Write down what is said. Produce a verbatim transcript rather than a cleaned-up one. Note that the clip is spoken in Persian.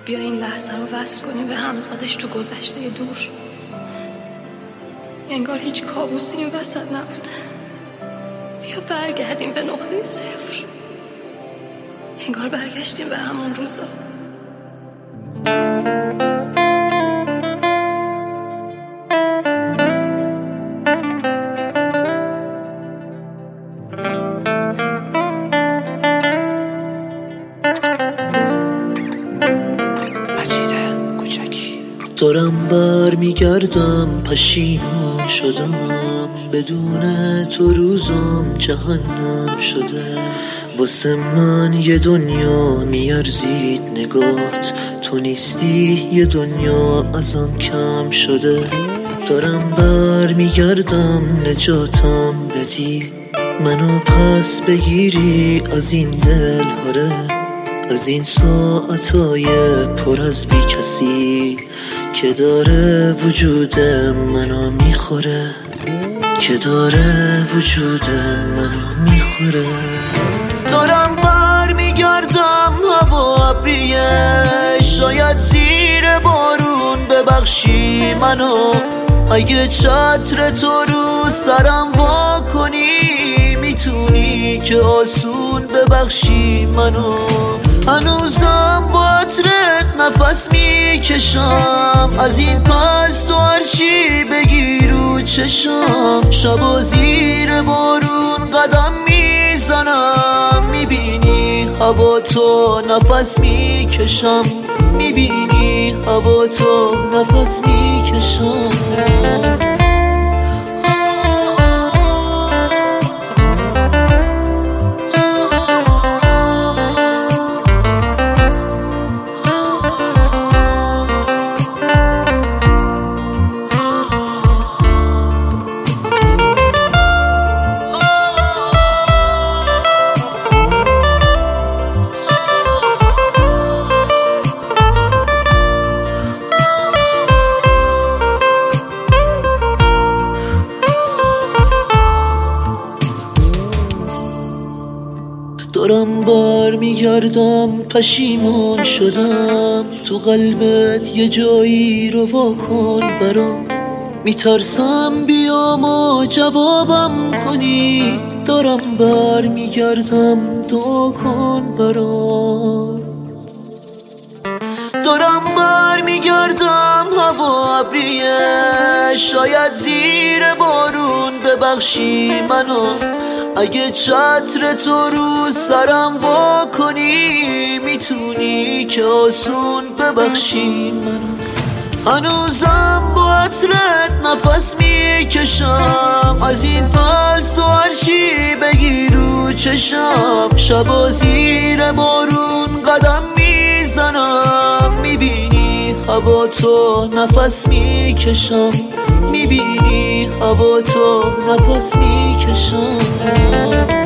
بیا این لحظه رو وصل کنیم به همزادش تو گذشته دور. انگار هیچ کابوسی این وسط نبوده. بیا برگردیم به نقطه صفر. انگار برگشتیم به همون روزا. دارم بر میگردم پشیمان شدم، بدون تو روزم جهنم شده. واسه من یه دنیا میارزید نگات، تو نیستی یه دنیا ازم کم شده. دارم بر میگردم نجاتم بدی، منو پس بگیری از این دل هاره، از این ساعتای پر از بی کسی که داره وجود منو میخوره، که داره وجود منو میخوره. دارم بر میگردم هوا ابریه، شاید زیر بارون ببخشی منو. اگه چتر تو رو سرم وا کنی، میتونی که آسون ببخشی منو. هنوزم با عطرت نفس میکشم، از این پس تو هرچی بگی رو چشم. شبا زیر بارون قدم میزنم، میبینی هوا تو نفس میکشم، میبینی هوا تو نفس میکشم. دارم بر میگردم پشیمان شدم، تو قلبت یه جایی رو واکن برام. میترسم بیام و جوابم کنی، دارم بر میگردم دعا کن برام. دارم بر میگردم هوا ابریه، شاید زیر بارون ببخشی منو. اگه چتر تو رو سرم وا کنی، میتونی که آسون ببخشی منو. هنوزم با عطرت نفس میکشم، از این پس تو هرچی بگی رو چشم. شبا زیر بارون قدم میزنم، میبینی هوا تو نفس میکشم، میبینی هوا تو نفس میکشم.